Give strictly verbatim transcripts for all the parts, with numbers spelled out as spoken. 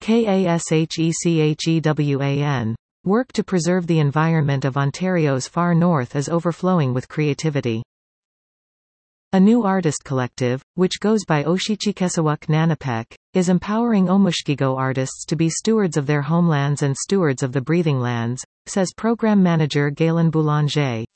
KASHECHEWAN. Work to preserve the environment of Ontario's far north is overflowing with creativity. A new artist collective, which goes by Oshichikesawak Nanapek, is empowering Omushkigo artists to be stewards of their homelands and stewards of the breathing lands, says program manager Galen Boulanger.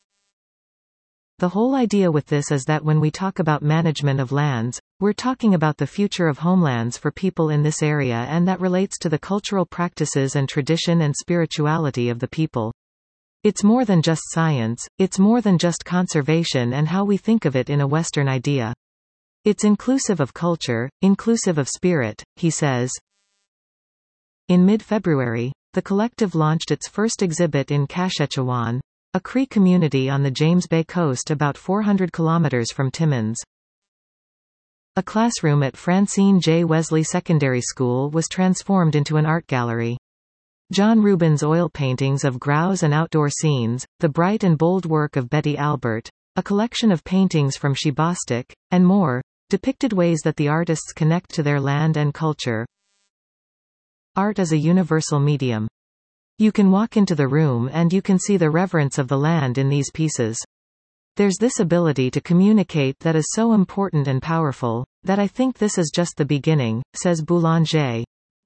The whole idea with this is that when we talk about management of lands, we're talking about the future of homelands for people in this area, and that relates to the cultural practices and tradition and spirituality of the people. It's more than just science, it's more than just conservation and how we think of it in a Western idea. It's inclusive of culture, inclusive of spirit, he says. In mid-February, the collective launched its first exhibit in Kashechewan, a Cree community on the James Bay coast about four hundred kilometers from Timmins. A classroom at Francine J. Wesley Secondary School was transformed into an art gallery. John Rubin's oil paintings of grouse and outdoor scenes, the bright and bold work of Betty Albert, a collection of paintings from Shibostik, and more, depicted ways that the artists connect to their land and culture. Art is a universal medium. You can walk into the room and you can see the reverence of the land in these pieces. There's this ability to communicate that is so important and powerful, that I think this is just the beginning, says Boulanger.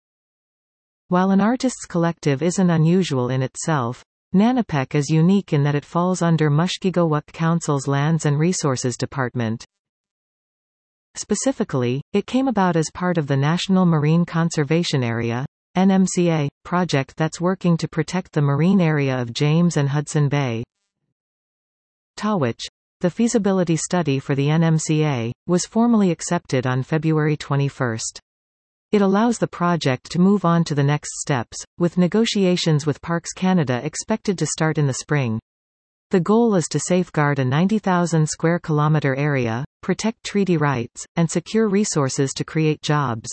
While an artists' collective isn't unusual in itself, Nanapek is unique in that it falls under Mushkegowuk Council's Lands and Resources Department. Specifically, it came about as part of the National Marine Conservation Area N M C A, project that's working to protect the marine area of James and Hudson Bay. Tawich, the feasibility study for the N M C A, was formally accepted on February twenty-first. It allows the project to move on to the next steps, with negotiations with Parks Canada expected to start in the spring. The goal is to safeguard a ninety thousand square kilometer area, protect treaty rights, and secure resources to create jobs.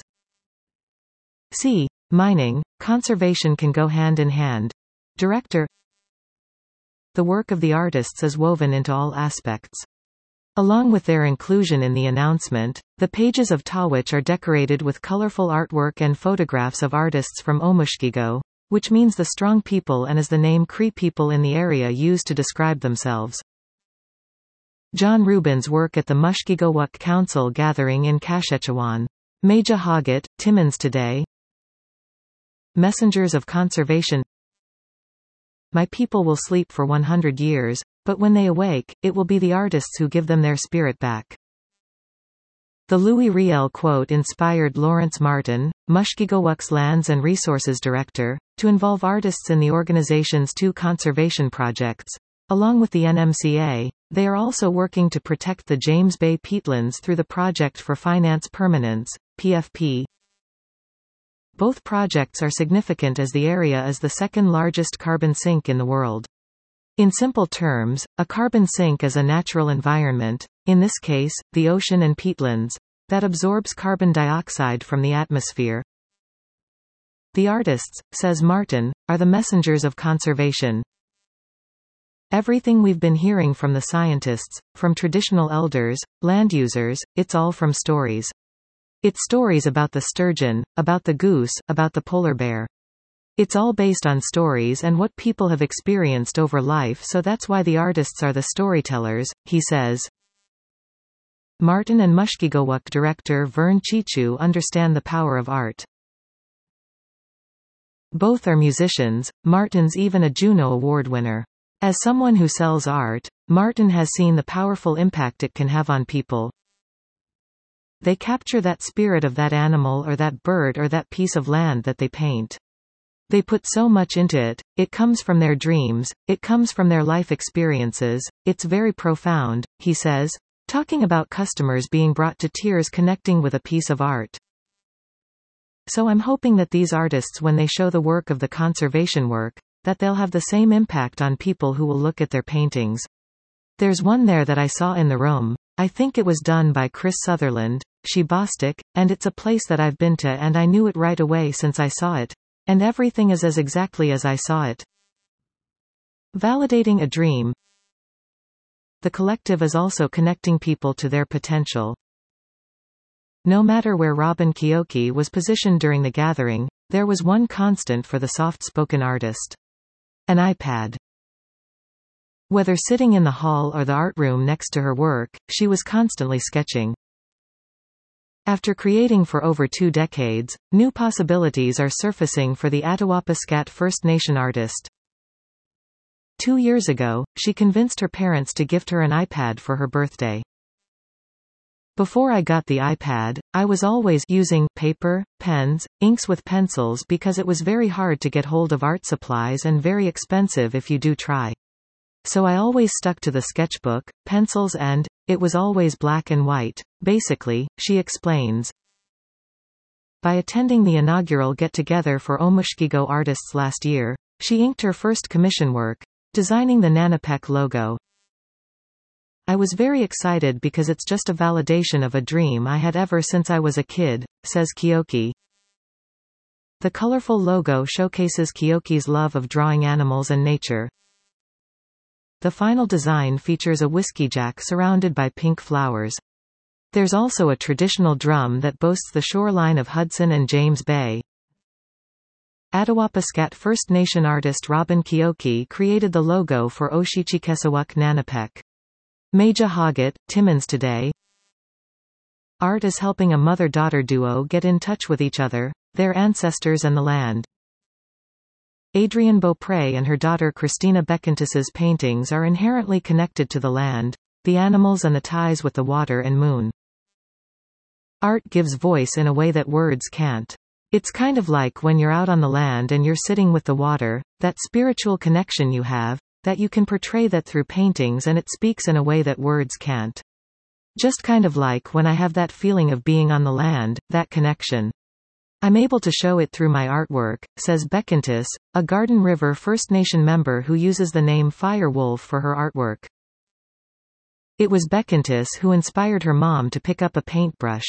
C. Mining, conservation can go hand in hand. Director. The work of the artists is woven into all aspects. Along with their inclusion in the announcement, the pages of Tawich are decorated with colorful artwork and photographs of artists from Omushkigo, which means the strong people and is the name Cree people in the area use to describe themselves. John Rubin's work at the Mushkegowuk Council gathering in Kashechewan. Meja Hoggett, Timmins Today. Messengers of Conservation. My people will sleep for one hundred years, but when they awake, it will be the artists who give them their spirit back. The Louis Riel quote inspired Lawrence Martin, Mushkegowuk's Lands and Resources Director, to involve artists in the organization's two conservation projects. Along with the N M C A, they are also working to protect the James Bay peatlands through the Project for Finance Permanence, P F P. Both projects are significant as the area is the second largest carbon sink in the world. In simple terms, a carbon sink is a natural environment, in this case, the ocean and peatlands, that absorbs carbon dioxide from the atmosphere. The artists, says Martin, are the messengers of conservation. Everything we've been hearing from the scientists, from traditional elders, land users, it's all from stories. It's stories about the sturgeon, about the goose, about the polar bear. It's all based on stories and what people have experienced over life, so that's why the artists are the storytellers, he says. Martin and Mushkegowuk director Vern Chichu understand the power of art. Both are musicians, Martin's even a Juno Award winner. As someone who sells art, Martin has seen the powerful impact it can have on people. They capture that spirit of that animal or that bird or that piece of land that they paint. They put so much into it, it comes from their dreams, it comes from their life experiences, it's very profound, he says, talking about customers being brought to tears connecting with a piece of art. So I'm hoping that these artists, when they show the work of the conservation work, that they'll have the same impact on people who will look at their paintings. There's one there that I saw in the room. I think it was done by Chris Sutherland, Shibostik, and it's a place that I've been to and I knew it right away since I saw it. And everything is as exactly as I saw it. Validating a dream. The collective is also connecting people to their potential. No matter where Robin Kioki was positioned during the gathering, there was one constant for the soft-spoken artist. An iPad. Whether sitting in the hall or the art room next to her work, she was constantly sketching. After creating for over two decades, new possibilities are surfacing for the Attawapiskat First Nation artist. Two years ago, she convinced her parents to gift her an iPad for her birthday. Before I got the iPad, I was always using paper, pens, inks with pencils because it was very hard to get hold of art supplies and very expensive if you do try. So I always stuck to the sketchbook, pencils and, it was always black and white. Basically, she explains. By attending the inaugural get-together for Omushkigo artists last year, she inked her first commission work, designing the Nanapek logo. I was very excited because it's just a validation of a dream I had ever since I was a kid, says Kyoki. The colorful logo showcases Kyoki's love of drawing animals and nature. The final design features a whiskey jack surrounded by pink flowers. There's also a traditional drum that boasts the shoreline of Hudson and James Bay. Attawapiskat First Nation artist Robin Kyoki created the logo for Oshichikesawuk Nanapek. Meja Hoggett, Timmins today. Art is helping a mother-daughter duo get in touch with each other, their ancestors and the land. Adrienne Beaupre and her daughter Christina Bekentis's paintings are inherently connected to the land, the animals and the ties with the water and moon. Art gives voice in a way that words can't. It's kind of like when you're out on the land and you're sitting with the water, that spiritual connection you have, that you can portray that through paintings and it speaks in a way that words can't. Just kind of like when I have that feeling of being on the land, that connection. I'm able to show it through my artwork, says Bekentis, a Garden River First Nation member who uses the name Fire Wolf for her artwork. It was Bekentis who inspired her mom to pick up a paintbrush.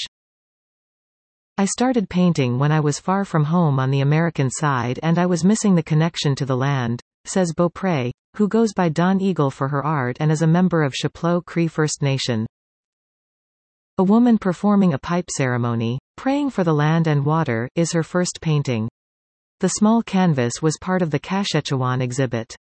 I started painting when I was far from home on the American side and I was missing the connection to the land, says Beaupre, who goes by Dawn Eagle for her art and is a member of Chapleau Cree First Nation. A woman performing a pipe ceremony, praying for the land and water, is her first painting. The small canvas was part of the Kashechewan exhibit.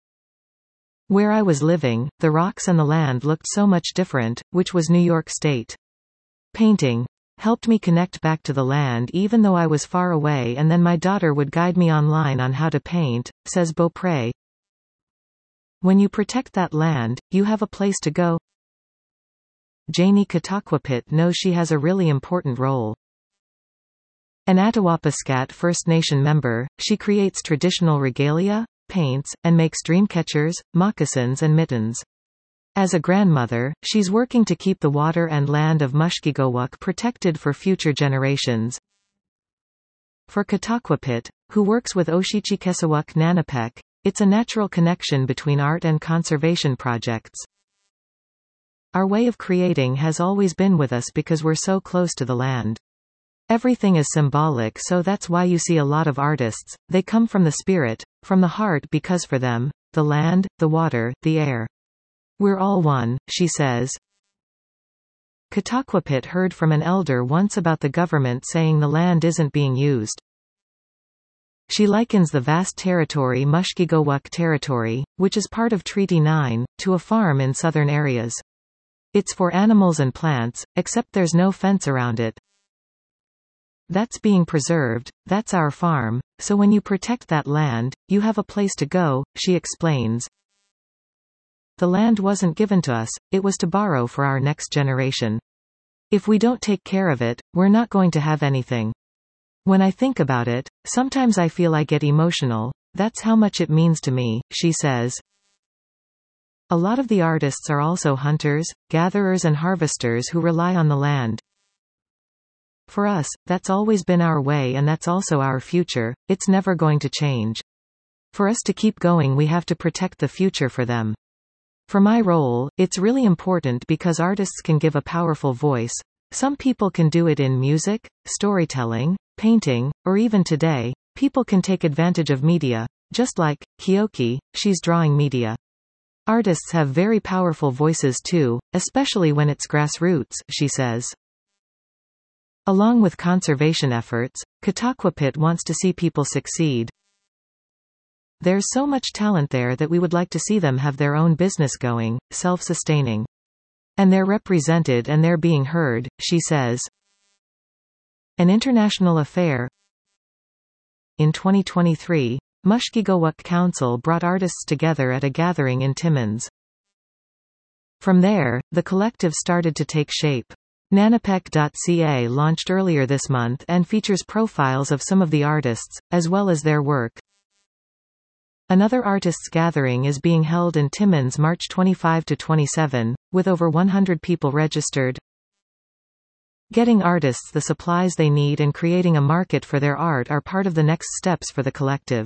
Where I was living, the rocks and the land looked so much different, which was New York State. Painting helped me connect back to the land even though I was far away, and then my daughter would guide me online on how to paint, says Beaupre. When you protect that land, you have a place to go. Janie Katakwapit knows she has a really important role. An Attawapiskat First Nation member, she creates traditional regalia, paints, and makes dream catchers, moccasins and mittens. As a grandmother, she's working to keep the water and land of Mushkegowuk protected for future generations. For Katakwapit, who works with Oshichikesawuk Nanapek, it's a natural connection between art and conservation projects. Our way of creating has always been with us because we're so close to the land. Everything is symbolic, so that's why you see a lot of artists, they come from the spirit, from the heart, because for them, the land, the water, the air. We're all one, she says. Katakwapit heard from an elder once about the government saying the land isn't being used. She likens the vast territory Mushkegowuk territory, which is part of Treaty nine, to a farm in southern areas. It's for animals and plants, except there's no fence around it. That's being preserved, that's our farm, so when you protect that land, you have a place to go, she explains. The land wasn't given to us, it was to borrow for our next generation. If we don't take care of it, we're not going to have anything. When I think about it, sometimes I feel I get emotional, that's how much it means to me, she says. A lot of the artists are also hunters, gatherers and harvesters who rely on the land. For us, that's always been our way and that's also our future, it's never going to change. For us to keep going, we have to protect the future for them. For my role, it's really important because artists can give a powerful voice. Some people can do it in music, storytelling, painting, or even today, people can take advantage of media. Just like Kyoki, she's drawing media. Artists have very powerful voices too, especially when it's grassroots, she says. Along with conservation efforts, Katakwapit wants to see people succeed. There's so much talent there that we would like to see them have their own business going, self-sustaining. And they're represented and they're being heard, she says. An international affair. In twenty twenty-three, Mushkegowuk Council brought artists together at a gathering in Timmins. From there, the collective started to take shape. Nanapek dot c a launched earlier this month and features profiles of some of the artists, as well as their work. Another artists' gathering is being held in Timmins March twenty-fifth to twenty-seventh, with over one hundred people registered. Getting artists the supplies they need and creating a market for their art are part of the next steps for the collective.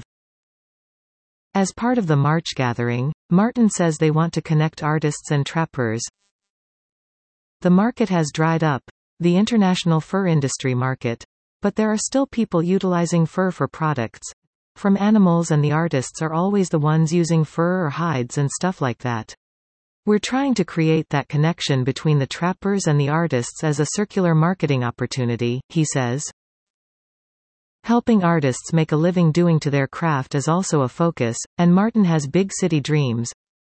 As part of the March gathering, Martin says they want to connect artists and trappers. The market has dried up, the international fur industry market. But there are still people utilizing fur for products. From animals, and the artists are always the ones using fur or hides and stuff like that. We're trying to create that connection between the trappers and the artists as a circular marketing opportunity, he says. Helping artists make a living doing to their craft is also a focus, and Martin has big city dreams.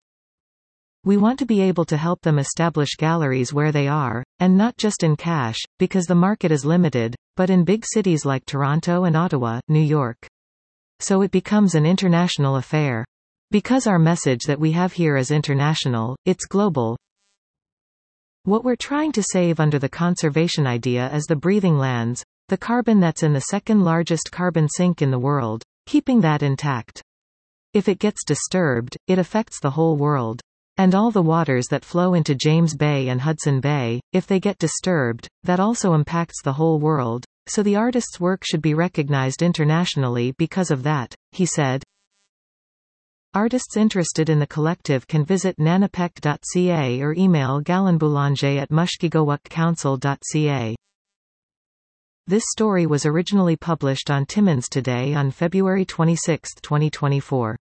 We want to be able to help them establish galleries where they are, and not just in cash, because the market is limited, but in big cities like Toronto and Ottawa, New York. So it becomes an international affair. Because our message that we have here is international, it's global. What we're trying to save under the conservation idea is the breathing lands, the carbon that's in the second largest carbon sink in the world, keeping that intact. If it gets disturbed, it affects the whole world. And all the waters that flow into James Bay and Hudson Bay, if they get disturbed, that also impacts the whole world. So the artist's work should be recognized internationally because of that, he said. Artists interested in the collective can visit nanapek dot c a or email galanboulanger at mushkegowuk council dot c a. This story was originally published on Timmins Today on February twenty-sixth, twenty twenty-four.